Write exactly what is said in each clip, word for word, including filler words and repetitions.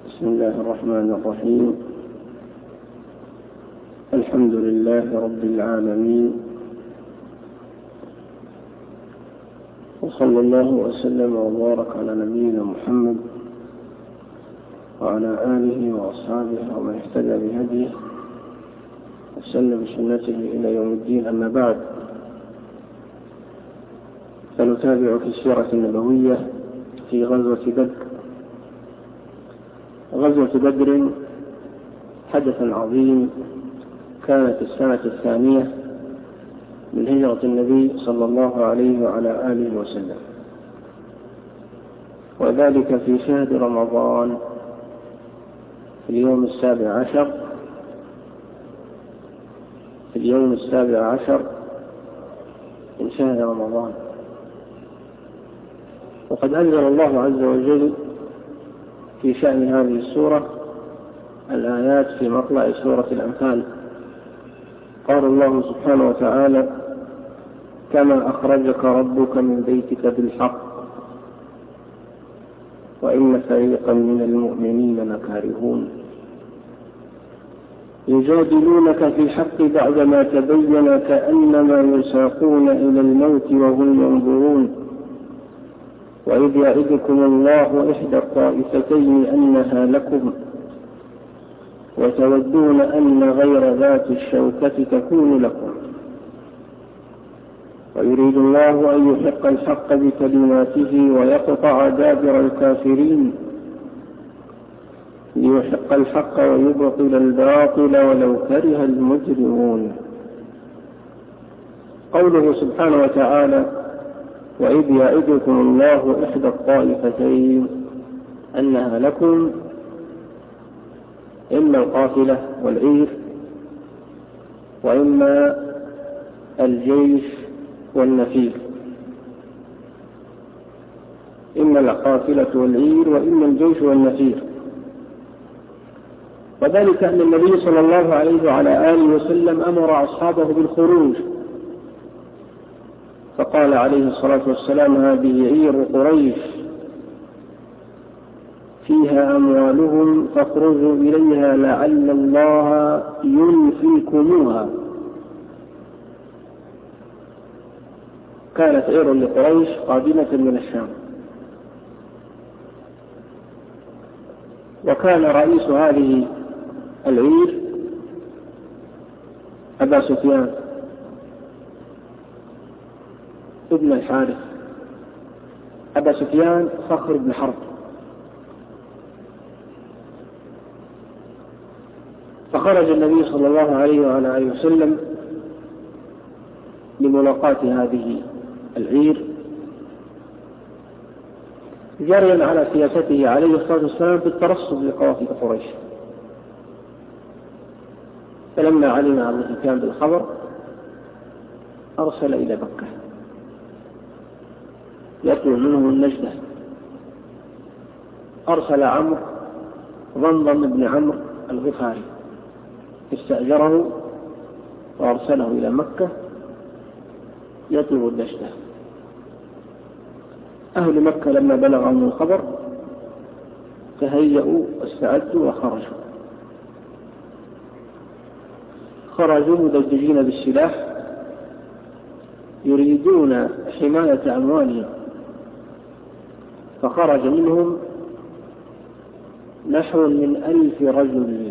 بسم الله الرحمن الرحيم. الحمد لله رب العالمين، وصلى الله وسلم وبارك على نبينا محمد وعلى آله وأصحابه ومن اهتدى بهديه وسلم بسنته إلى يوم الدين. أما بعد، فنتابع في السيرة النبوية في غزوة بدر. غزوة بدر حدث عظيم كانت السنة الثانية من هجرة النبي صلى الله عليه وعلى آله وسلم، وذلك في شهر رمضان في اليوم السابع عشر في اليوم السابع عشر من شهر رمضان. وقد أنزل الله عز وجل في شأن هذه السورة الآيات في مطلع سورة الأنفال. قال الله سبحانه وتعالى: كما أخرجك ربك من بيتك بالحق وإن فريقا من المؤمنين لكارهون يجادلونك في الحق بعدما تبين كأنما يساقون إلى الموت وهم ينظرون وإذ يعدكم الله إحدى الطائفتين أنها لكم وتودون أن غير ذات الشوكة تكون لكم ويريد الله أن يحق الحق بكلماته ويقطع دابر الكافرين ليحق الحق ويبطل الباطل ولو كره المجرمون. قوله سبحانه وتعالى: وإذ يعدكم الله إحدى الطائفتين أنها لكم، إما القافلة والعير وإما الجيش والنفير، إما القافلة والعير وإما الجيش والنفير. وذلك أن النبي صلى الله عليه وعلى آله وسلم أمر أصحابه بالخروج، فقال عليه الصلاة والسلام: هذه عير قريش فيها أموالهم فاخرجوا إليها لعل الله ينفيكموها. كانت عير لقريش قادمة من الشام، وكان رئيس هذه العير أبا سفيان ابن الحارث، أبا سفيان صخر بن حرب. فخرج النبي صلى الله عليه وعلى آله وسلم لملاقاة هذه العير جاريا على سياسته عليه الصلاة والسلام بالترصد لقوافل قريش. فلما علم أبو سفيان بالخبر أرسل إلى مكة يطلب منهم النجدة. أرسل عمرو ضمضم بن عمرو الغفاري، استأجره وأرسله إلى مكة يطلب النجدة. أهل مكة لما بلغهم الخبر تهيئوا واستعدوا وخرجوا خرجوا مدججين بالسلاح يريدون حماية أموالهم. فخرج منهم نحو من ألف رجل.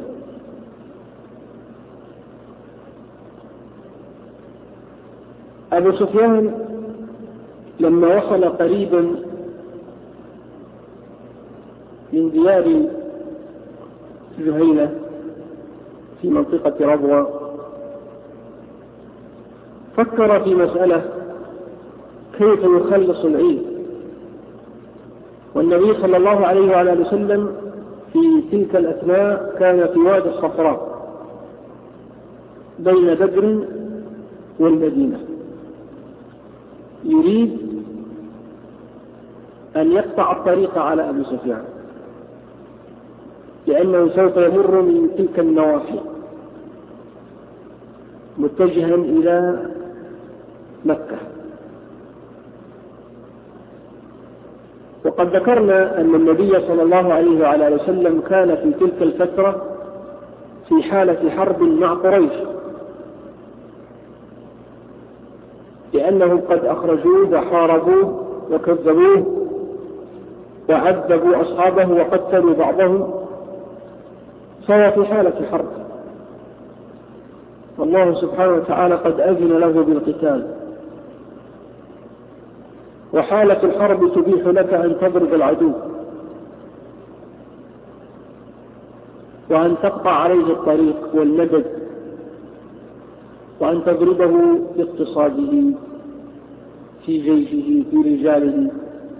أبو سفيان لما وصل قريبا من ديار جهينة في منطقة ربوة فكر في مسألة كيف يخلص العير. والنبي صلى الله عليه وعلى آله وسلم في تلك الأثناء كان في وادي الصفراء بين بدر والمدينة، يريد أن يقطع الطريق على أبي سفيان لأنه سوف يمر من تلك النواحي متجها إلى مكة. وقد ذكرنا أن النبي صلى الله عليه وعلى وسلم كان في تلك الفترة في حالة حرب مع قريش، لأنهم قد أخرجوه وحاربوه وكذبوه وعذبوا أصحابه وقتلوا بعضهم، فهو في حالة حرب، والله سبحانه وتعالى قد أذن له بالقتال. وحالة الحرب تبيح لك أن تضرب العدو وأن تقطع عليه الطريق والمدد وأن تضربه في اقتصاده، في جيشه، في رجاله.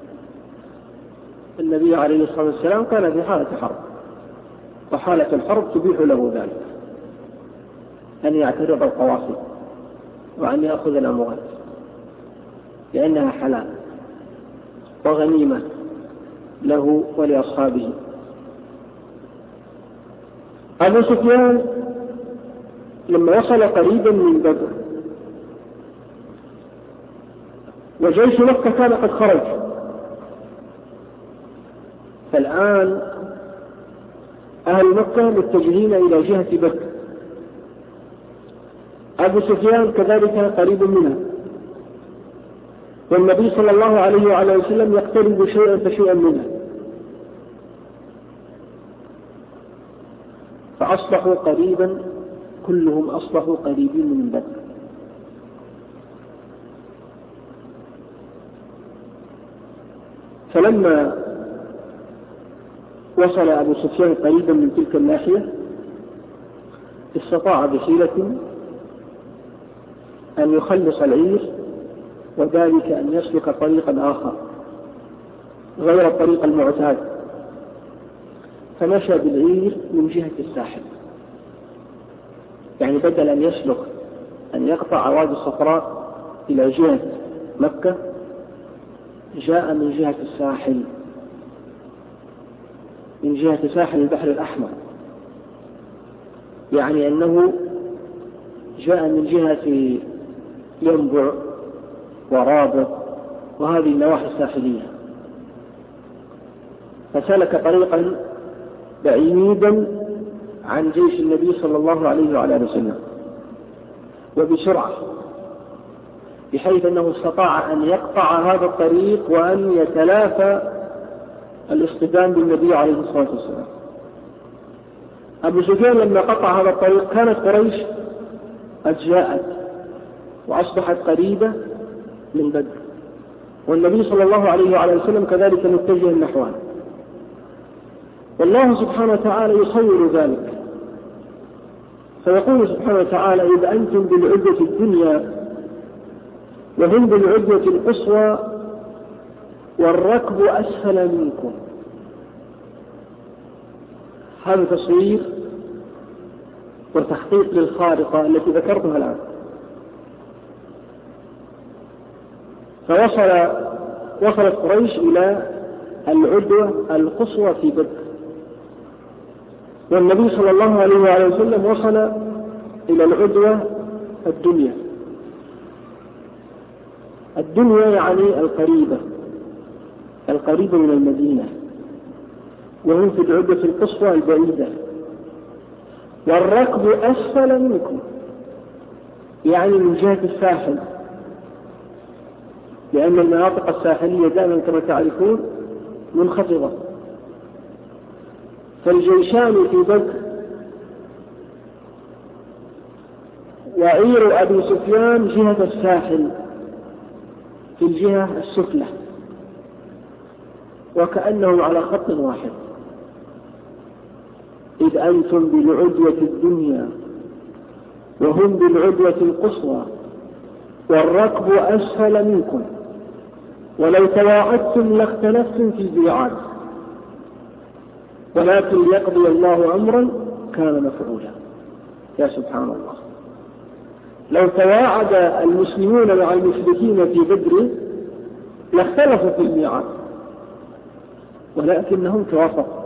النبي عليه الصلاة والسلام كان في حالة حرب، وحالة الحرب تبيح له ذلك، أن يعترض القواصل وأن يأخذ الأموال، لأنها حلال وغنيمة له ولأصحابه. أبو سفيان لما وصل قريبا من بدر وجيش مكة كان قد خرج، فالآن أهل مكة متجهين إلى جهة بدر، أبو سفيان كذلك قريب منها، والنبي صلى الله عليه وعلى وسلم يقترب شيئا فشيئا منها، فأصبحوا قريبا، كلهم أصبحوا قريبين من بدر. فلما وصل أبو سفيان قريبا من تلك الناحية استطاع بحيلة أن يخلص العير، وذلك أن يسلك طريقا آخر غير الطريق المعتاد، فمشى بالعير من جهة الساحل، يعني بدل أن يسلك أن يقطع وادي الصفراء إلى جهة مكة جاء من جهة الساحل، من جهة ساحل البحر الأحمر، يعني أنه جاء من جهة ينبع ورابط وهذه النواحي الساحلية، فسلك طريقا بعيدا عن جيش النبي صلى الله عليه وعلى وسلم وبسرعة، بحيث أنه استطاع أن يقطع هذا الطريق وأن يتلافى الاصطدام بالنبي عليه الصلاة والسلام. أبو سفيان لما قطع هذا الطريق كانت قريش قد جاءت وأصبحت قريبة من بدر، والنبي صلى الله عليه وعلى وسلم كذلك متجه نحوها، والله سبحانه وتعالى يصور ذلك، فيقول سبحانه وتعالى: إذ أنتم بالعدوة الدنيا وهم بالعدوة القصوى والركب أسفل منكم. هذا تصوير وتحقيق للخارقة التي ذكرتها الآن. فوصل وصلت قريش إلى العدوة القصوى في بدر، والنبي صلى الله عليه وعلى وسلم وصل إلى العدوة الدنيا. الدنيا يعني القريبة، القريبة من المدينة، وهم في العدوة القصوى البعيدة. والركب أسفل منكم يعني من جهة الساحل، لأن المناطق الساحلية دائما كما تعرفون منخفضة، فالجيشان في بدر وعير أبي سفيان جهة الساحل في الجهة السفلى، وكأنهم على خط واحد. إذ أنتم بالعدوة الدنيا وهم بالعدوة القصوى والركب أسفل منكم ولو تواعدتم لاختلفتم في الميعاد ولكن ليقضي الله أمرا كان مفعولا. يا سبحان الله، لو تواعد المسلمون مع المشركين في بدر لاختلفوا في الميعاد، ولكنهم توافقوا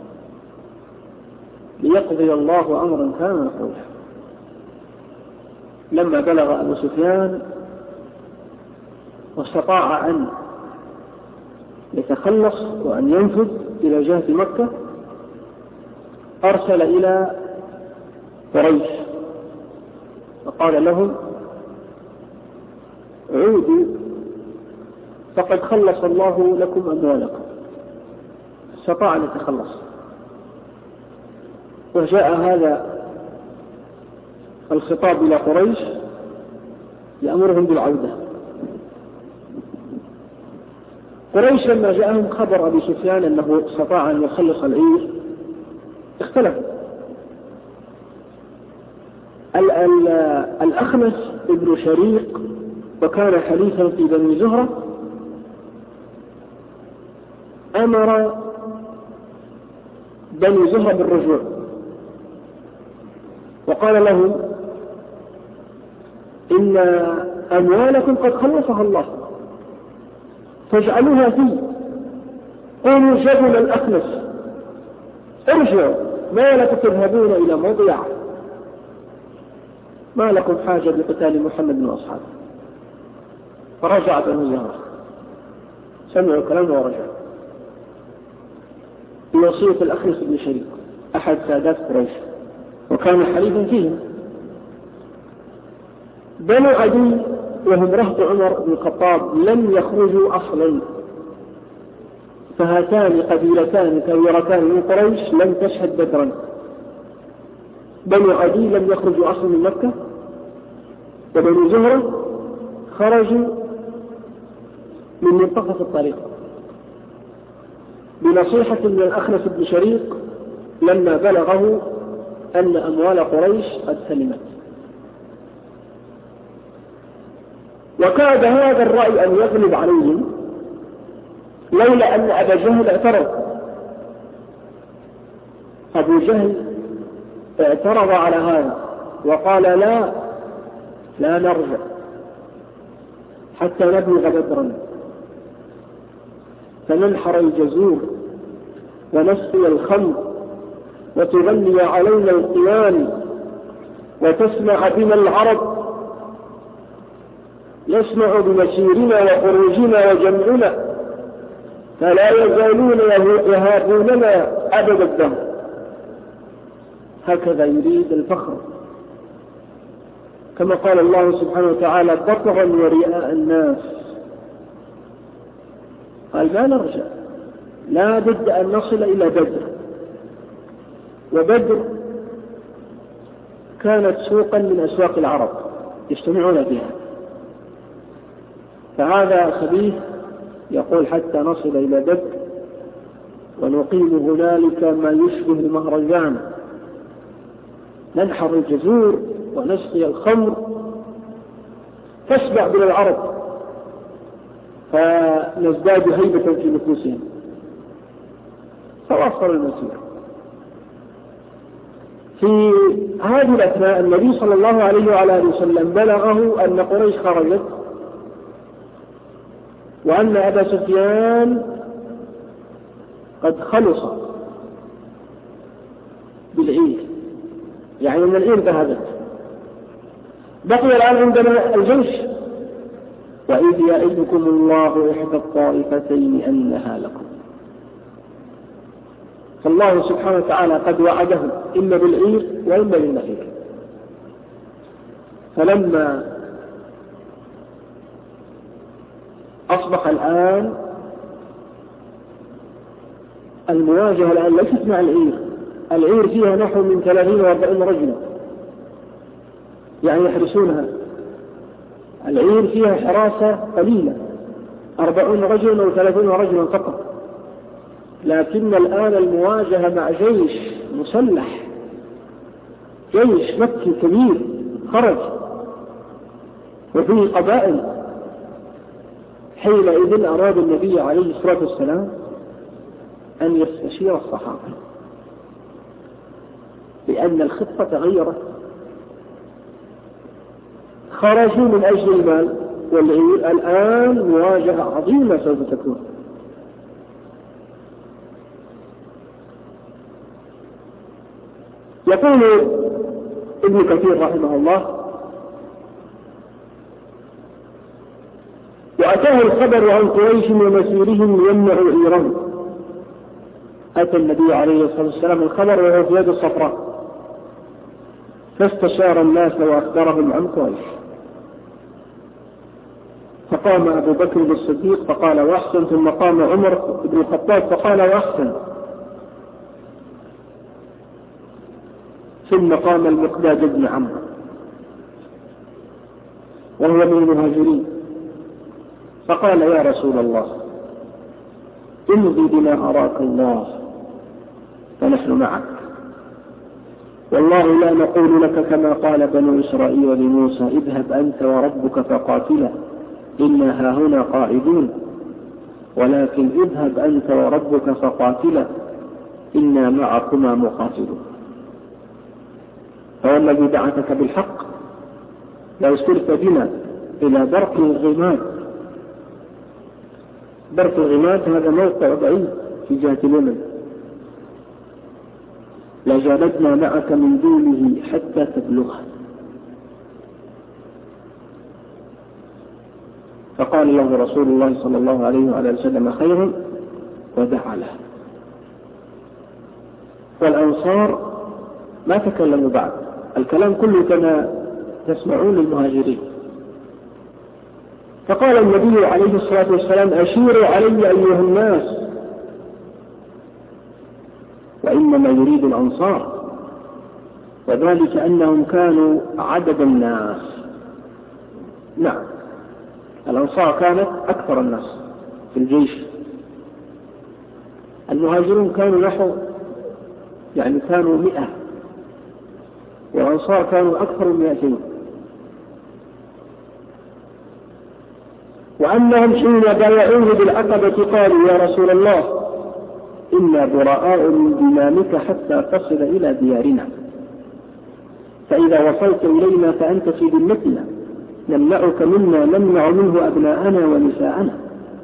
ليقضي الله أمرا كان مفعولا. لما بلغ أبو سفيان واستطاع أن يتخلص وأن ينفذ إلى جهة مكة أرسل إلى قريش وقال لهم عودوا فقد خلص الله لكم أموالكم. استطاع أن يتخلص، وجاء هذا الخطاب إلى قريش يأمرهم بالعودة. قريش لما جاءهم خبر أبي سفيان أنه استطاع أن يخلص العير اختلف. الأخنس ابن شريق وكان حليفا في بني زهرة أمر بني زهرة بالرجوع وقال لهم إن أموالكم قد خلصها الله فاجعلوها فيه. قولوا جبل الأخنس ارجعوا، ما لكم تذهبون إلى موضع، ما لكم حاجة بقتال محمد وأصحابه. فرجع بنو زهرة، سمعوا كلامه ورجعوا بوصية الأخنس بن شريق أحد سادات قريش وكان حليفا فيهم. بنو عدي وهم رهط عمر بن الخطاب لم يخرجوا أصلا، فهاتان قبيلتان كبيرتان من قريش لم تشهد بدرا. بنو عدي لم يخرجوا أصلا من مكة، وبنو زهرة خرجوا من منتصف الطريق بنصيحة من الأخنس بن شريق لما بلغه أن أموال قريش قد سلمت. وكاد هذا الرأي أن يغلب عليهم لولا أن أبا جهل اعترض. أبو جهل اعترض على هذا وقال لا لا نرجع حتى نبلغ بدرا فننحر الجزور ونسقي الخمر وتغني علينا القيان وتسمع بنا العرب، يسمع بمسيرنا وخروجنا وجمعنا فلا يزالون يهابوننا أبد الدهر. هكذا يريد الفخر، كما قال الله سبحانه وتعالى بطرا ورئاء الناس. قال لا نرجع، لا بد أن نصل إلى بدر. وبدر كانت سوقا من أسواق العرب يجتمعون بها، فهذا خبيث يقول حتى نصل إلى بدر ونقيم هنالك ما يشبه المهرجان، ننحر الجزور ونسقي الخمر تشبع بنا العرب فنزداد هيبة في نفوسهم. فواصل المسير. في هذه الأثناء النبي صلى الله عليه وعلى آله وسلم بلغه أن قريش خرجت وأن أبا سفيان قد خلص بالعير، يعني أن العير ذهبت. بقي الآن عندنا الجيش. وإذ يعدكم الله إحدى الطائفتين أنها لكم. فالله سبحانه وتعالى قد وعده إما بالعير وإما بالنخيل. فلما أصبح الآن المواجهة الآن ليست مع العير، العير فيها نحو من ثلاثين وأربعين رجلا يعني يحرسونها. العير فيها حراسة قليلة أربعون رجلا أو ثلاثين رجلا فقط، لكن الآن المواجهة مع جيش مسلح، جيش مكي كبير خرج وفيه قبائل. حينئذ أراد النبي عليه الصلاة والسلام أن يستشير الصحابة لأن الخطة تغيرت. خرجوا من أجل المال والعير، الآن مواجهة عظيمة سوف تكون. يقول ابن كثير رحمه الله: وأتاه الخبر عن قريش ومسيرهم ليمنعوا إيران. أتى النبي عليه الصلاة والسلام الخبر وهو في يد الصفراء، فاستشار الناس وأخبرهم عن قريش. فقام أبو بكر الصديق فقال وأحسن، ثم قام عمر بن الخطاب فقال وأحسن، ثم قام المقداد بن عمرو وهو من المهاجرين فقال يا رسول الله امضي بما أراك الله فنحن معك، والله لا نقول لك كما قال بنو إسرائيل لموسى اذهب أنت وربك فقاتلا إنا هاهنا قاعدون، ولكن اذهب أنت وربك فقاتلا إنا معكما مقاتلون. فوالذي بعثك بالحق لو سرت بنا إلى برق الغماد. برق الغماد هذا موقع بعيد في جهة اليمن، لجالدنا معك من دونه حتى تبلغه. فقال له رسول الله صلى الله عليه وعلى وسلم خيرا ودعا له. والأنصار ما تكلموا بعد، الكلام كله كما تسمعون للمهاجرين. فقال النبي عليه الصلاة والسلام أشيروا علي أيها الناس، وإنما يريد الأنصار، وذلك أنهم كانوا عدد الناس. نعم الأنصار كانت أكثر الناس في الجيش، المهاجرون كانوا نحو يعني كانوا مئة، والأنصار كانوا أكثر من مئتين. وأنهم حين بايعوه بالعقبة قالوا يا رسول الله إنا براء من دمامك حتى تصل إلى ديارنا، فإذا وصلت إلينا فأنت في ذمتنا نمنعك مما نمنع منه أبناءنا ونساءنا.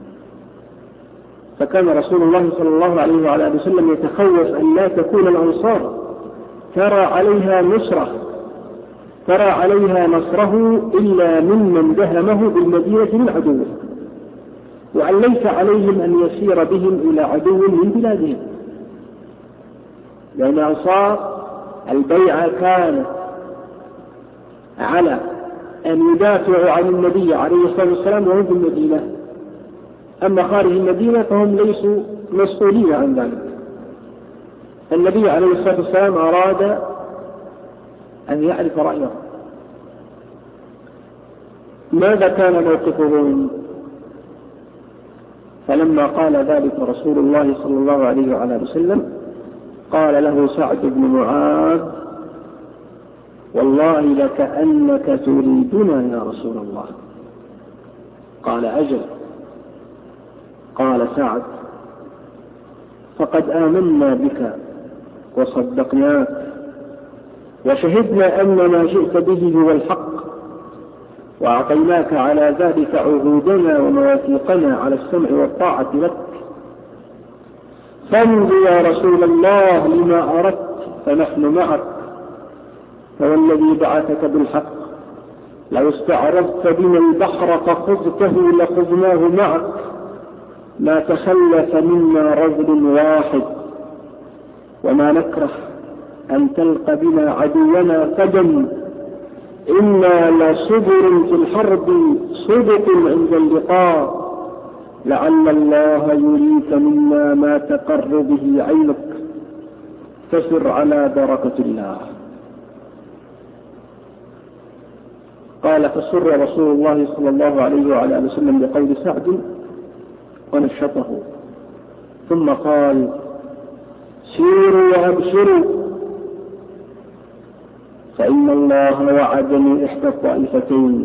فكان رسول الله صلى الله عليه وعلى آله وسلم يتخوف أن لا تكون الأنصار ترى عليها نصرة ترى عليها نصره إلا ممن دهمه بالمدينة من عدوه، وأن ليس عليهم أن يسير بهم إلى عدو من بلادهم، لأن أنصار البيعة كانت على أن يدافعوا عن النبي عليه الصلاة والسلام وهم في المدينة، أما خارج المدينة فهم ليسوا مسؤولين عن ذلك. النبي عليه الصلاة والسلام أراد أن يعرف رأيه. ماذا كان موقفهم؟ فلما قال ذلك رسول الله صلى الله عليه وعلى وسلم قال له سعد بن معاذ والله لكأنك تريدنا يا رسول الله. قال أجل. قال سعد فقد آمنا بك وصدقناك وشهدنا أن ما جئت به هو الحق، وأعطيناك على ذلك عهودنا ومواثيقنا على السمع والطاعة لك، فامض يا رسول الله لما أردت فنحن معك، فوالذي بعثك بالحق لو استعرضت بنا البحر فخذته لخذناه معك، ما تخلف منا رجل واحد، وما نكره أن تلقى بنا عدونا قدم، إنا لصبر في الحرب صدق عند اللقاء، لعل الله يريك منا ما تقر به عينك، فسر على بركة الله. قال فسر رسول الله صلى الله عليه وعلى آله وسلم بقول سعد ونشطه، ثم قال سيروا وابشروا فإن الله وعدني إحدى الطائفتين،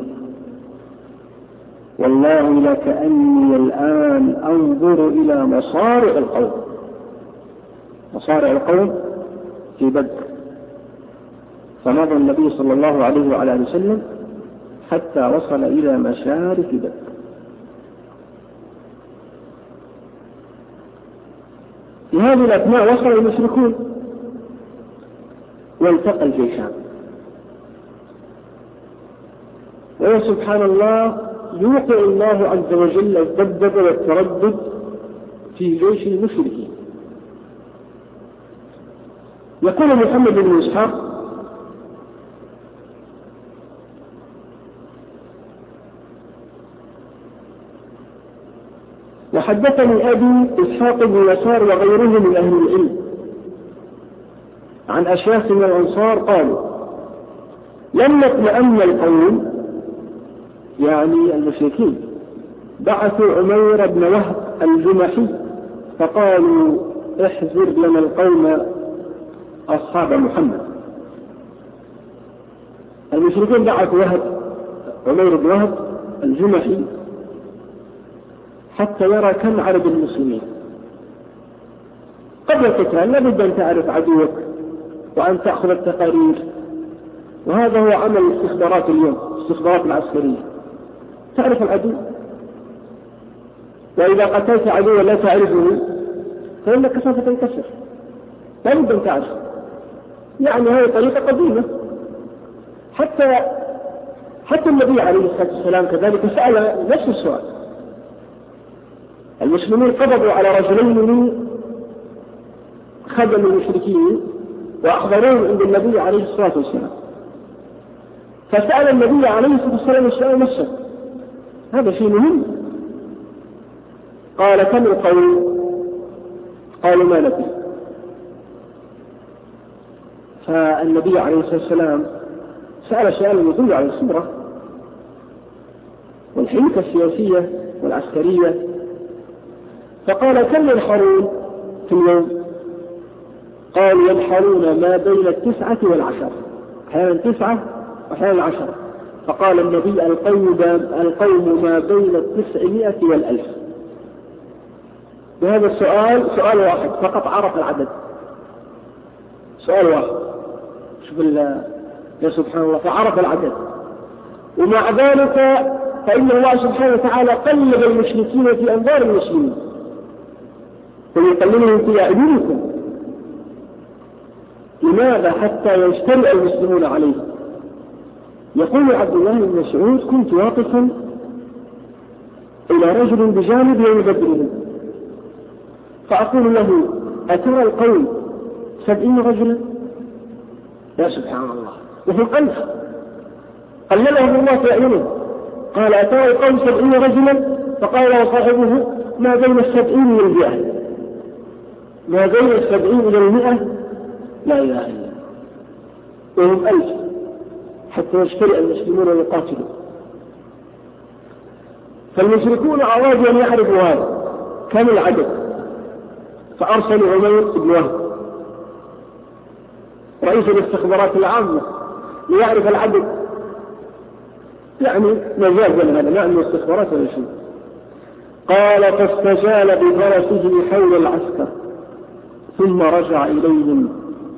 والله لكأني الآن أنظر إلى مصارع القوم. مصارع القوم في بدر. فمضى النبي صلى الله عليه وعلى آله وسلم حتى وصل إلى مشارف بدر. في هذه الأثناء وصل المشركون والتقى الجيشان، وسبحان الله يوقع الله عز وجل الذبذب والتردد في جيش المشركين. يقول محمد بن إسحاق: وحدثني أبي إسحاق بن يسار وغيره من أهل العلم عن أشياخ من الأنصار قالوا: لما اطمأن القوم، يعني المشركين، بعثوا عمير بن وهب الجمحي فقالوا: احذر لنا القوم أصحاب محمد. المشركين بعثوا وهب عمير بن وهب الجمحي حتى يرى كم عدد المسلمين. قبل القتال لابد أن تعرف عدوك وأن تأخذ التقارير، وهذا هو عمل الاستخبارات اليوم، الاستخبارات العسكرية، تعرف العدو، وإذا قتلت عدوا لا تعرفه فإنك سوف تنكسر، لابد أن تعرف. يعني هذه طريقة قديمة، حتى حتى النبي عليه الصلاة والسلام كذلك سأل نفس السؤال. المسلمين قبضوا على رجلين من خدم المشركين وأخبروهم عند النبي عليه الصلاة والسلام، فسأل النبي عليه الصلاة والسلام السؤال نفسه، هذا شيء مهم. قال: كم القوم؟ قالوا: ما ندري. فالنبي عليه الصلاة والسلام سأل سؤال يدل على الصبرة والحنكة السياسية والعسكرية، فقال: كم ينحرون في اليوم؟ قالوا: ينحرون ما بين التسعة والعشرة، أحيانا تسعة وأحيانا عشرة. فقال النبي: القوم القوم ما بين التسعمائة والألف. بهذا السؤال سؤال واحد فقط عرف العدد، سؤال واحد، شوف يا سبحان الله، فعرف العدد. ومع ذلك فإن الله سبحانه وتعالى قلب المشركين في أنظار المسلمين ويقللهم في أعينكم. لماذا؟ حتى يجتمع المسلمون عليه. يقول عبد الله بن مسعود: كنت واقفا إلى رجل بجانب يوم بدر، فأقول له: أترى القوم سبعين رجلا؟ يا سبحان الله، وهم ألف، قللهم الله في أعينهم. قال: أترى القوم سبعين رجلا؟ فقال له صاحبه: ما بين السبعين والمئة. ما بين السبعين إلى المئة، لا إله إلا الله، وهم ألف، حتى يجترئ المسلمون ويقاتلوا. فالمشركون أرادوا أن يعرفوا هذا كم العدد، فأرسلوا عمير بن وهب رئيس الاستخبارات العامة ليعرف العدد، يعني مجال من هذا، لا من الاستخبارات ولا شيء. قال: فاستجال بفرسه حول العسكر ثم رجع إليهم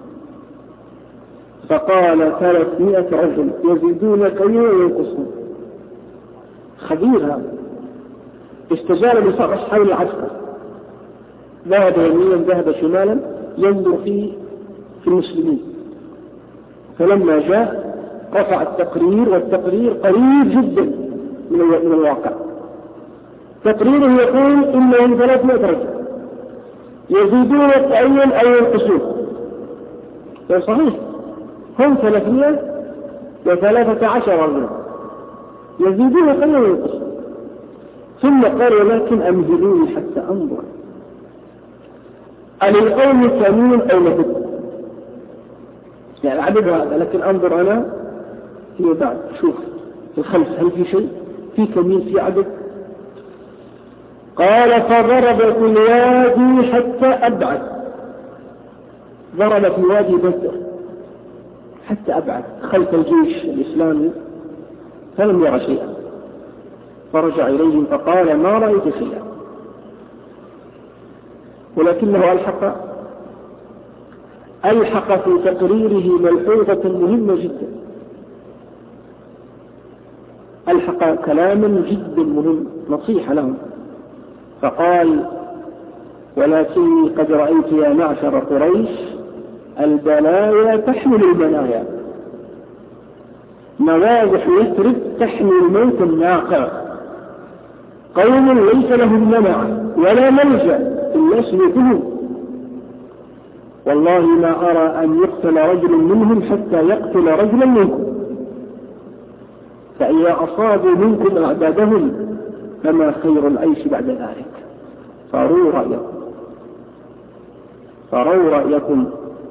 فقال: ثلاثمائة رجل يزيدون كثيرا وينقصون. خبير هذا، استجال بفرس حول العسكر، ذهب يمينا ذهب شمالا ينظر في في المسلمين. فلما جاء رفع التقرير، والتقرير قريب جدا من الواقع. تقريره يقول: إنهم ثلاثمائة رجل يزيدون تعين أو ينقصون. صحيح، هم ثلاثمائة وثلاثة عشر رجلا يزيدون قليلا وينقصون. ثم قال: ولكن أمهلوني حتى أنظر أللقوم كمين أو لبد، يعني عدد هذا، لكن أنظر أنا فيما بعد، شوف في الخلف هل في شيء، في كمين، في عدد. قال: فضرب في الوادي حتى أبعد، ضرب في وادي بدر حتى أبعد خلف الجيش الإسلامي، فلم يرى شيئا. فرجع إليهم فقال: ما رأيت شيئا. ولكنه ألحق ألحق في تقريره ملحوظة مهمة جدا، ألحق كلاما جدا مهم، نصيحة لهم. فقال: ولكني قد رأيت يا معشر قريش البلايا تحمل المنايا، مواضح يثرب تحمل الموت الناقع. قوم ليس لهم منع ولا ملجأ إلا سلوكهم، والله ما أرى أن يقتل رجل منهم حتى يقتل رجلا منكم، فإذا أصابوا منكم أعدادهم فما خير العيش بعد ذلك، فاروا رأيكم فاروا رأيكم.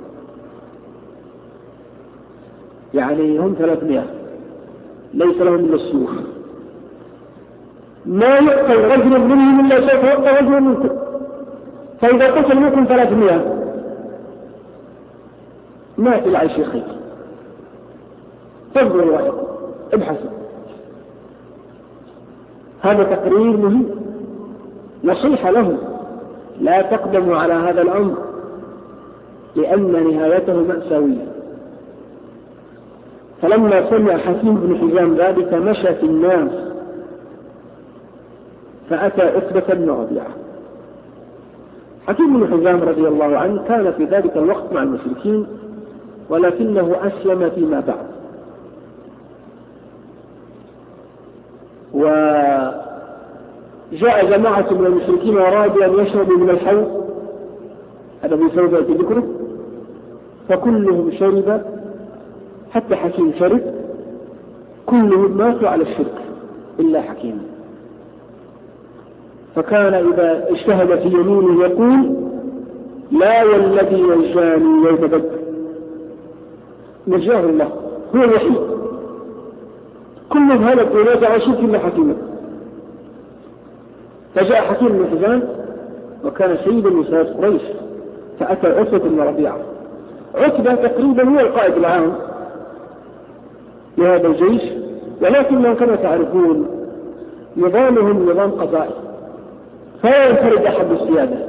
يعني هم ثلاثمائة ليس لهم إلا السيوف، ما يقتل رجل منهم إلا سوف يقتل رجل منكم، فإذا قتل منكم ثلاثمائة ما في العيش خير. فانظروا رأيكم، ابحثوا. هذا تقرير مهم، نصيحة لهم، لا تقدموا على هذا الأمر لأن نهايته مأساوية. فلما سمع حكيم بن حزام ذلك مشى في الناس فأتى عتبة بن ربيعة. حكيم بن حزام رضي الله عنه كان في ذلك الوقت مع المشركين، ولكنه أسلم فيما بعد، وجاء جماعة من المشركين وأرادوا أن يشربوا من الحوض، هذا بسبب ذكره، فكلهم شرب حتى حكيم شرب، كلهم ماتوا على الشرك إلا حكيم. فكان إذا اجتهد في يمينه يقول لا والذي ينجاني يوم بدر، نجاه الله، هو الوحيد، كلهم هلكوا ونازع على شرك إلا حكيم. فجاء حكيم بن حزام وكان سيدا من سيد قريش، فأتى عتبة بن ربيعة. عتبة تقريبا هو القائد العام لهذا الجيش، ولكنهم كما تعرفون نظامهم نظام قضائي، فلا ينفرد أحد بالسيادة،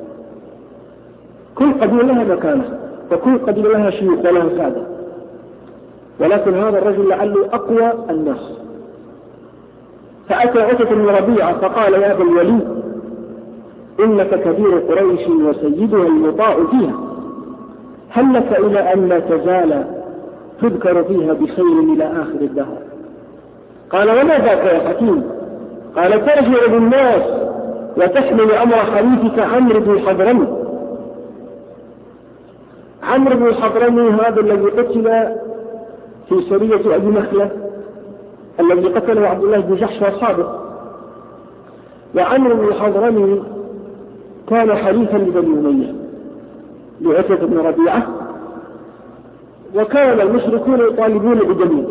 كل قبيلة لها مكانة وكل قبيلة لها شيوخ ولها سادة، ولكن هذا الرجل لعله أقوى الناس. فأتى عتبة بن ربيعة فقال يا أبا الوليد إنك كبير قريش وسيدها المطاع فيها، هل لك إلى أن لا تزال تذكر فيها بخير إلى آخر الدهر؟ قال وما ذاك يا حكيم؟ قال ترجع بالناس وتحمل أمر خليفك عمرو بن الحضرمي. عمرو بن الحضرمي هذا الذي قتل في سرية أبي مخلة الذي قتله عبد الله بن جحش وصادق. وعمرو بن الحضرمي كان حليفا لبني أمية لعتبة بن ربيعة، وكان المشركون يطالبون بدمه،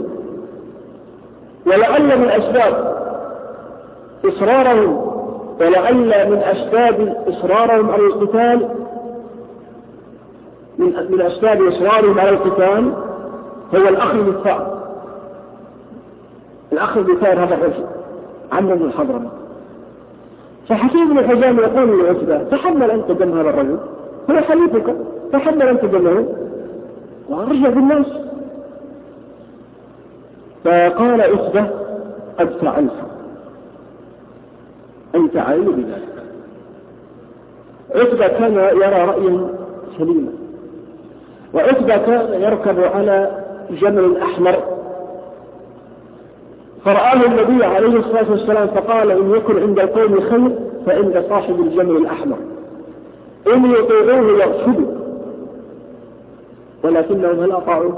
ولعل من أسباب إصرارهم ولعل من أسباب إصرارهم على القتال من, من أسباب إصرارهم على القتال هو الأخ بالثار. الأخ بالثار هذا الرجل عمرو بن الحضرمي. فحكيم بن حزام يقول لعتبة تحمل أنت دم هذا الرجل، هو خليفك، تحمل أنت دمه وارجع بالناس. فقال عتبة قد فعلت، أنت علي بذلك. عتبة كان يرى رأيا سليما، وعتبة كان يركب على جمل أحمر، فرآه النبي عليه الصلاة والسلام فقال إن يكن عند القوم خير فعند صاحب الجمل الأحمر، إن يطيعوه يرشدوا، ولكنهم هل أطاعوا؟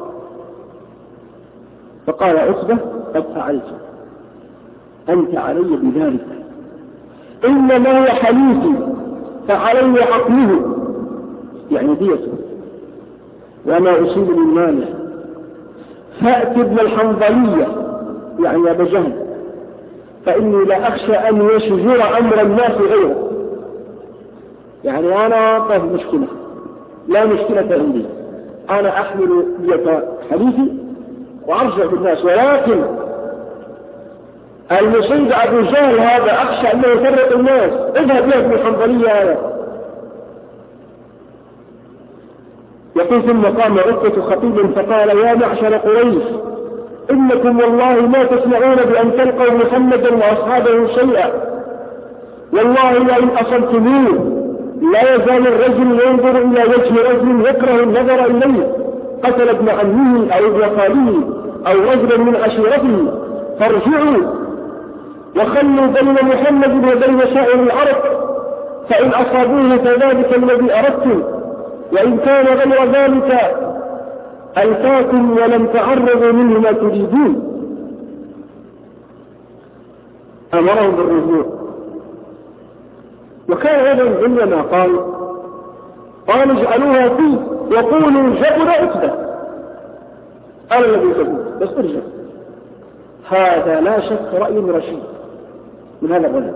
فقال عتبة قد فعلت، أنت علي بذلك، إنما هو حليفي فعلي عقله، يعني ديته، وما أصيب من ماله، فأت ابن الحنظلية يعني أبا جهل، فإني لا أخشى أن يشجر أمر الناس غيره. يعني أنا طيب مشكلة، لا مشكلة عندي، أنا أحمل بيت حليفي وأرجع بالناس، ولكن المصيب أبو جهل هذا أخشى أنه يفرق الناس، اذهب يا ابن الحنظلية هذا. يقول ثم قام عتبة خطيب فقال يا معشر قريش إنكم والله ما تسمعون بأن تلقوا محمدا وأصحابه شيئا، والله لئن أصبتموه لا يزال الرجل ينظر إلى وجه رجل يكره النظر إليه، قتل ابن عمه أو ابن خاله أو رجلا من عشيرته، فارجعوا وخلوا بين محمد وبين سائر العرب، فإن أصابوه فذلك الذي أردتم، وإن كان غير ذلك ألفاكم ولم تعرضوا منه ما تريدون. أمرهم بالرجوع. وكان أيضا عندما قال قال اجعلوها فيه وقولوا جبر عتبة، قال الذي تقول بس ارجع. هذا لا شك رأي رشيد من هذا الرجل.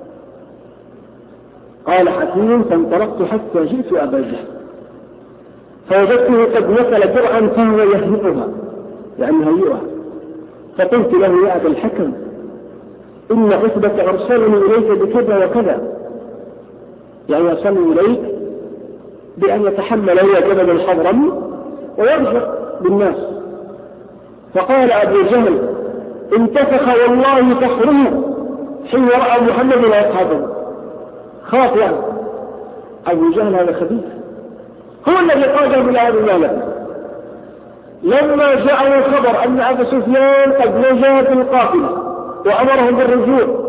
قال حكيم فانطلقت حتى جئت أبا جهل فوجدته قد مثل درعا فهو يهيئها يعني هيئها، فقلت له يا أبا الحكم إن عتبة أرسلني إليك بكذا وكذا، يعني أرسلني إليك بأن يتحمل هو جبل الحضرمي ويرجع بالناس. فقال أبو جهل انتفخ والله فخره حين رأى محمد وأصحابه. خاف يعني أبو جهل هذا خبيث هو الذي قادم إلى هذا المال. لما جاءه الخبر أن أبا سفيان قد نجا بالقافلة وأمرهم بالرجوع،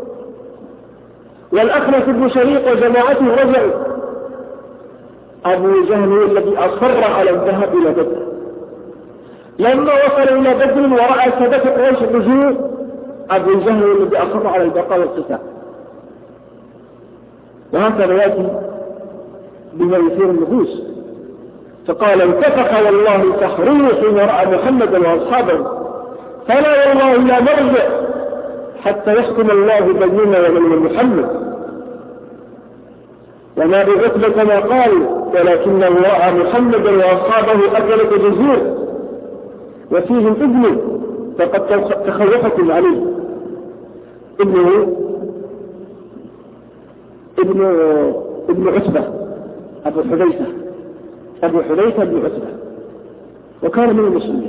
والأخنس بن شريق وجماعته رجعوا، أبو جهل هو الذي أصر على الذهاب إلى بدر. لما وصل إلى بدر ورأى سادة قريش الرجوع، أبو جهل هو الذي أصر على البقاء والقتال. وهكذا يأتي بما يثير النفوس. فقال انتفخ والله سحره حين رأى محمدا وأصحابه، فلا والله لا نرجع حتى يحكم الله بيننا وبين محمد. وما بعتبة كما قال ولكنه رأى محمدا وأصحابه أكلة جزور وفيهم ابنه فقد تخوفتم عليه. ابنه ابن ابن عتبة أبو حذيفة أبو حذيفة بن عتبة، وكان من المسلمين.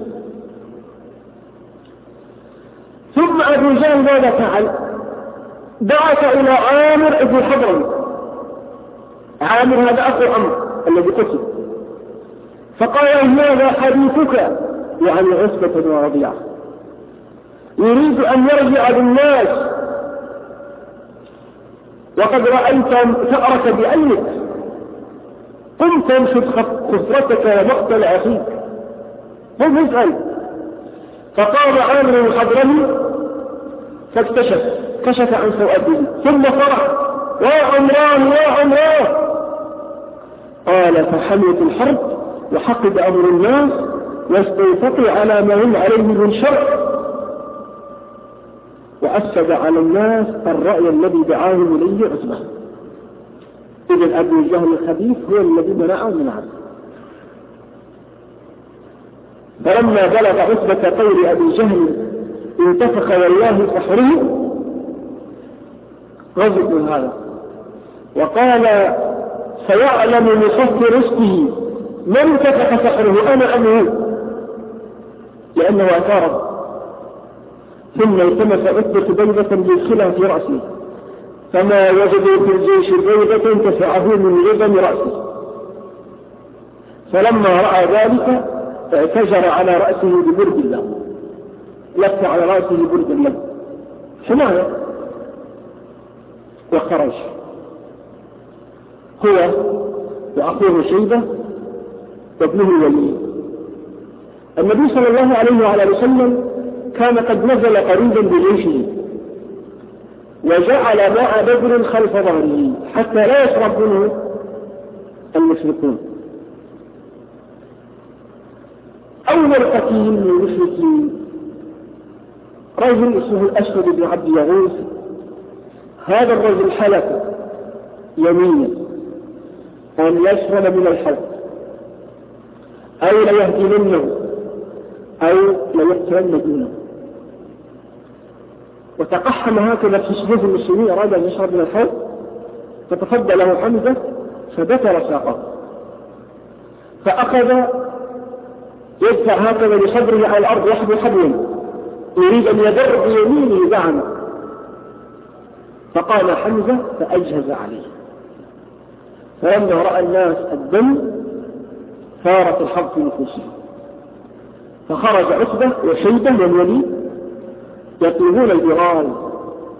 ثم أبو جهل ماذا فعل؟ بعث إلى عامر ابن الحضرمي. عامر هذا أخو عمرو الذي قتل، فقال ماذا حديثك؟ يعني عتبة وربيعة يريد أن يرجع بالناس وقد رأيت ثأرك بعينك، قم تنشد خسرتك ومقتل أخيك. هم يسأل. فقام عامر الحضرمي فاكتشف كشف عن سوءته ثم فرح يا عمران يا عمران. قال فحميت الحرب وحقد أمر الناس واستيفقوا على ما هم عليه من شر، وأفسد على الناس الرأي الذي دعاهم إليه عتبة. إذن أبو جهل الخبيث هو الذي منعه من عبد. فلما بلغ عتبة قول أبي جهل انتفخ والله سحره غضب من هذا وقال سيعلم مصف رزقه من انتفخ سحره أنا أم هو، لأنه اعترض. ثم التمس عتبة بيضة بالخلع في رأسه فما وجدوا في الجيش بيضة تسعه من عظم رأسه، فلما رأى ذلك اعتجر على رأسه ببرد الله، لف على رأسه برد الله حماية وخرج هو وأخوه شيبة وابنه الوليد. النبي صلى الله عليه وعلى وسلم كان قد نزل قريبا بجيشه وجعل ماء بدر خلف ظهره حتى لا يشرب منه المشركون. أول قتيل من المشركين رجل اسمه الأسود بن عبد يغوث. هذا الرجل حلف يمينا أن يشرب من الحوض أو ليهدمنه أو ليقتلن دونه، وتقحم هكذا في صفوف المسلمين أراد أن يشرب من الحوض، فتفضى له حمزة فبتر ساقه، فأخذ يدفع هكذا بصدره على الأرض يحبو حبلا يريد أن يدر بيمينه زعما، فقام حمزة فأجهز عليه. فلما رأى الناس الدم ثارت الحرب في نفوسهم، فخرج عتبة وشيبة والوليد يطلبون الجيران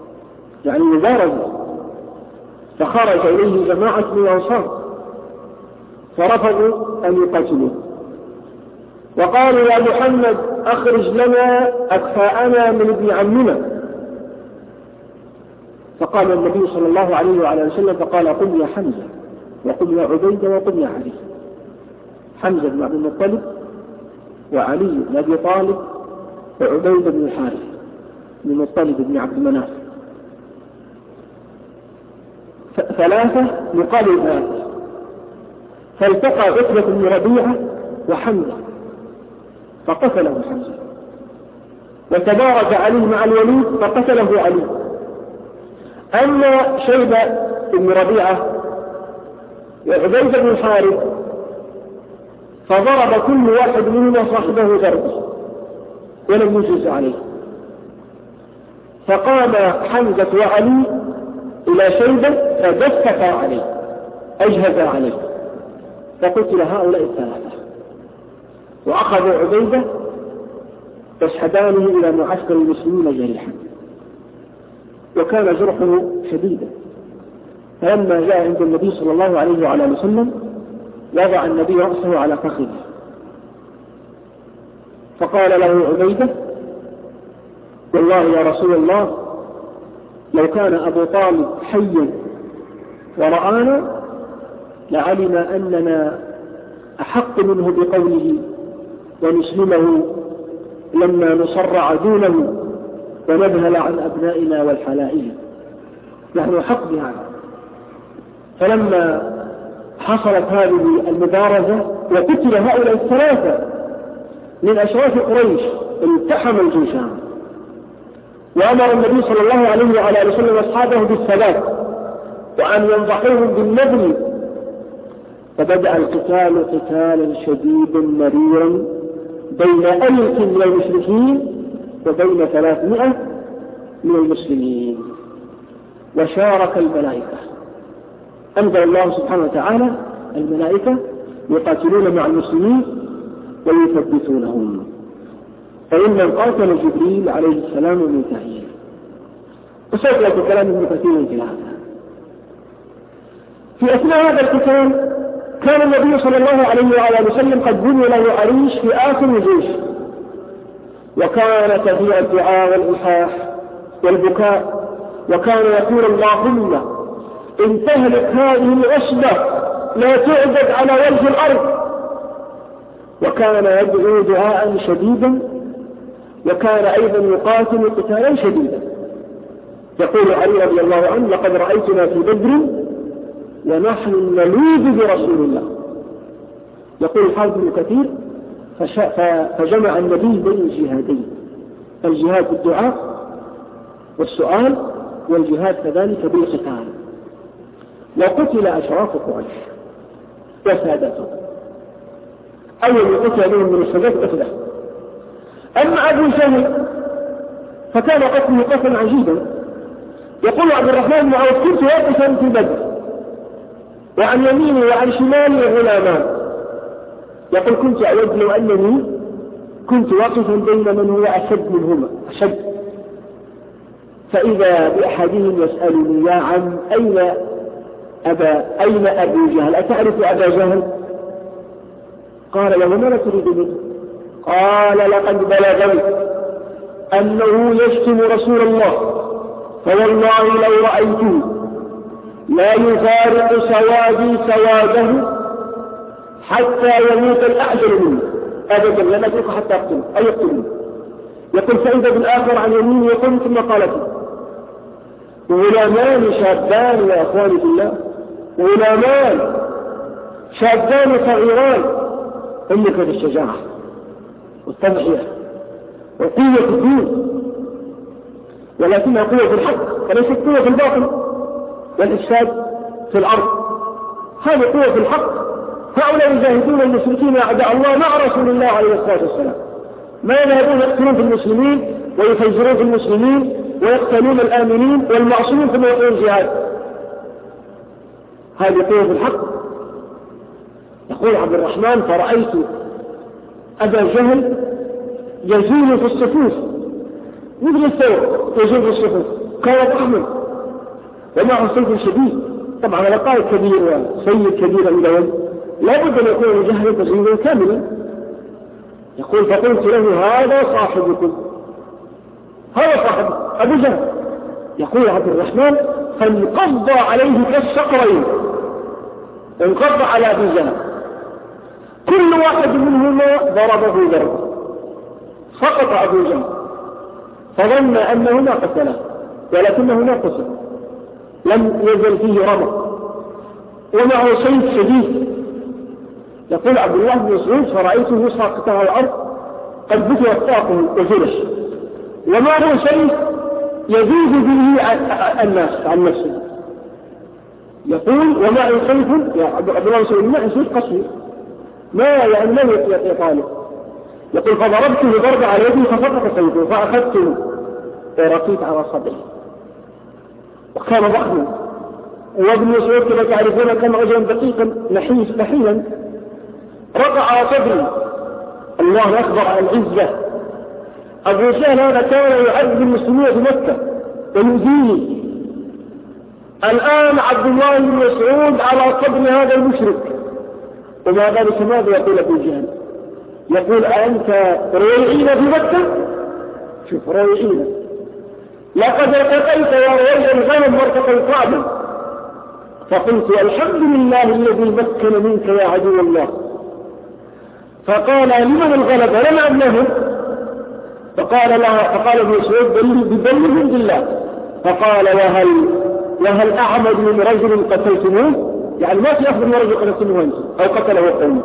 يعني مبارزة، فخرج إليه جماعة من الأنصار فرفضوا أن يقاتلوه وقالوا يا محمد أخرج لنا أكفاءنا من ابن عمنا. فقال النبي صلى الله عليه وعلى وسلم فقال قم يا حمزة وقم يا عبيدة وقم يا علي. حمزة بن عبد المطلب وعلي بن أبي طالب وعبيدة بن الحارث بن المطلب بن عبد مناف، ثلاثة مقابل ثلاثة. فالتقى عتبة بن ربيعة وحمزة فقتله حمزة، وتبارز علي مع الوليد فقتله علي. أما شيبة بن ربيعة وعبيدة بن الحارث فضرب كل واحد منهما صاحبه ضربه ولم يجوز عليه، فقام حمزة وعلي إلى شيبة فدفق عليه أجهز عليه فقتل هؤلاء الثلاثة، وأخذوا عبيدة يسحبانه إلى معسكر المسلمين جريحا، وكان جرحه شديدا. فلما جاء عند النبي صلى الله عليه وعلى وسلم وضع النبي رأسه على فخذه فقال له عبيدة والله يا رسول الله لو كان أبو طالب حيا ورآنا لعلم أننا أحق منه بقوله ونسلمه لما نصرع دونه ونذهل عن أبنائنا والحلائل، نحن أحق بهذا. فلما حصلت هذه المبارزة وقتل هؤلاء الثلاثة من أشراف قريش التحم الجيشان، وأمر النبي صلى الله عليه وعلى وسلم أصحابه بالثبات وأن ينضحوهم بالنبل، فبدأ القتال قتالا شديدا مريرا بين ألف من المشركين وبين ثلاثمائة من المسلمين، وشارك الملائكة. أنزل الله سبحانه وتعالى الملائكة يقاتلون مع المسلمين ويثبتونهم، فإن قاتل جبريل عليه السلام وميكائيل. وسوف يأتي كلام ابن كثير في هذا. في أثناء هذا القتال كان النبي صلى الله عليه وآله وسلم قد بني له عريش في آخر الجيش، وكان كثير الدعاء والإلحاح والبكاء، وكان يقول اللهم إن تهلك هذه العصبة لا تعبد على وجه الأرض، وكان يدعو دعاء شديدا، وكان أيضا يقاتل قتالا شديدا. يقول علي رضي الله عنه لقد رأيتنا في بدر ونحن نلوذ برسول الله. يقول الحافظ ابن كثير فجمع النبي بين الجهادين، الجهاد بالدعاء والسؤال والجهاد كذلك بالقتال. وقتل أشراف قريش وسادتهم، أول قتل منهم من السادات قتله. أما أبو جهل فكان قتله قتلا عجيبا. يقول عبد الرحمن بن عوف كنت واقفا في بدر وعن يميني وعن شمالي غلامان، يقول كنت أود لو أنني كنت واقفا بين من هو أشد منهما أشد، فإذا بأحدهم يسألني يا عم أين أبا أين أبو جهل أتعرف أبا جهل؟ قال له ماذا تريد منه؟ قال لقد بلغني أنه يشتم رسول الله فوالله لو رأيته لا يفارق سوادي سواده حتى يموت الأعجل منه أبدا لن أترك حتى أقتله أي يقتله. يقول فإذا بالآخر عن يمينه يقول ثم قالت غلامان شابان يا أخواني بالله، غلامان شابان صغيران، أمك بالشجاعة والتضحية وقوة الدين، ولكنها قوة في الحق وليست قوة في الباطل والإفساد في الأرض. هذه قوة في الحق. هؤلاء يجاهدون المشركين أعداء الله مع رسول الله عليه الصلاة والسلام، ما يذهبون يقتلون في المسلمين ويفجرون في المسلمين ويقتلون الآمنين والمعصومين في موضوع الجهاد. هذه قوة في الحق. يقول عبد الرحمن فرأيت أبا جهل يزول في الصفوف مثل الثور يزول في الصفوف، كان ضخما ومعه سيف شديد، طبعا هذا قائد كبير وسيد كبير عندهم لا بد أن يكون مجهزا تجهيزا كاملا. يقول فقلت له هذا صاحبكم، هذا صاحب أبو جهل. يقول عبد الرحمن فانقض عليه كالصقرين، انقض على أبي جهل، كل واحد منهما ضربه ضربه، سقط أبو جهل فظن أنهما قتله ولكنه قتل، لم يزل فيه رمق ومعه سيف شديد. يقول عبد الله بن مسعود فرأيته ساقطا على الأرض قد بكرت ساقه وجرش، ومعه سيف يزيد به الناس عن نفسه. يقول ومعه سيف، يا عبد الله بن مسعود معه سيف قصير ما يعني لم يطاله. يقول فضربته ضرب على يدي فسقط سيفه فأخذته ورقيت على صدره، وكان ضخما. وابن مسعود كما تعرفون كان رجلا دقيقا نحيف نحيلا، رقع على صدري. الله أكبر على العزة. أبو جهل هذا كان يعذب المسلمين في مكة ويؤذيه. الآن عبد الله بن مسعود على صدر هذا المشرك، وما ذلك ماذا يقول أبو جهل؟ يقول أنت رويعين في مكة؟ شوف رويعين، لقد ارتقيت يا رويع الغنم وارتقى الكعبة. فقلت الحمد لله الذي مكن منك يا عدو الله. فقال لمن الغلب ولم أبنه؟ فقال لها فقال ابن مسعود ببل من الله. فقال وهل وهل أعمد من رجل قتلتموه؟ يعني ما في أفضل من رجل قتلتموه أنت أو قتله قومه.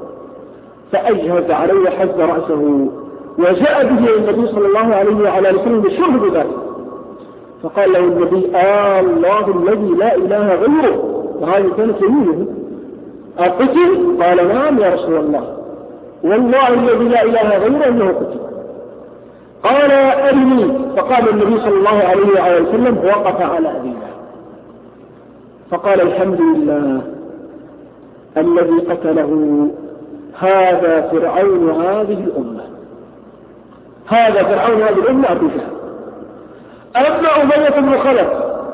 فأجهز عليه حز رأسه وجاء به إلى النبي صلى الله عليه وعلى وسلم بالشرب بذلك. فقال له النبي آه الله الذي لا إله غيره، وهذه كانت يمينه، أقتل؟ قال نعم يا رسول الله، والله الذي لا إله غيره أنه قتل. قال أرني. فقال النبي صلى الله عليه وعلى وسلم وقف على أبيه فقال الحمد لله الذي قتله هذا فرعون هذه الأمة، هذا فرعون هذه الأمة أبو جهل. أما أمية بن خلف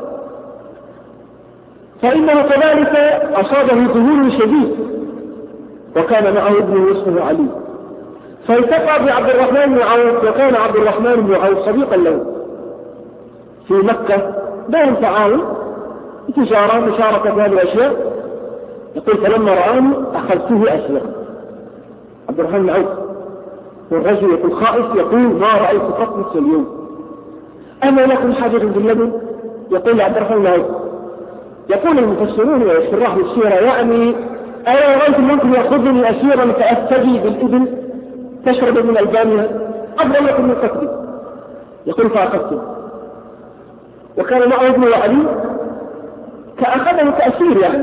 فإنه كذلك أصابه ذهول شديد، وكان معه ابنه اسمه علي، فالتقى بعبد الرحمن بن عوف، وكان عبد الرحمن بن عوف صديقا له في مكة، بهم تعاون تجارة مشاركة في هذه الأشياء. يقول فلما رآني أخذته أسيرا. عبد الرحمن بن عوف والرجل يقول خائف، يقول ما رأيت قط مثل اليوم، أما لكم حاجة باللبن؟ يقول عبد الرحمن بن عوف. يقول المفسرون والشراح بالسيرة يعني أنا رأيت ممكن يأخذني أسيرا فأفتدي بالإبل تشرب من ألبانها أفضل لكم من قتلي. يقول فأخذته، وكان معه ابنه علي كأخذه كأسير يعني.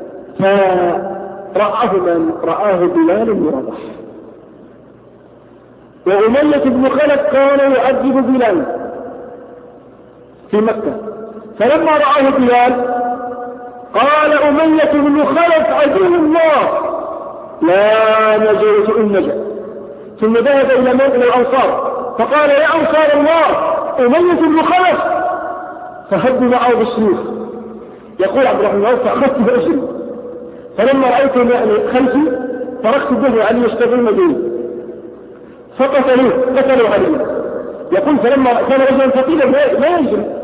فرآه من رآه بلال بن رباح، وأمية بن خلف كان يعذب بلال في مكة. فلما رآه بلال قال أمية بن خلف عدو الله لا نجوت إن نجا. ثم ذهب إلى من إلى الأنصار فقال يا أنصار الله أمية بن خلف، فهدوا معه بالسيوف. يقول عبد الرحمن فأخذت بأسري، فلما رأيته يعني خلفي تركت به أن يستغل به فقتلوه قتلوا عليه. يقول فلما كان رجلا ثقيلا لا يجري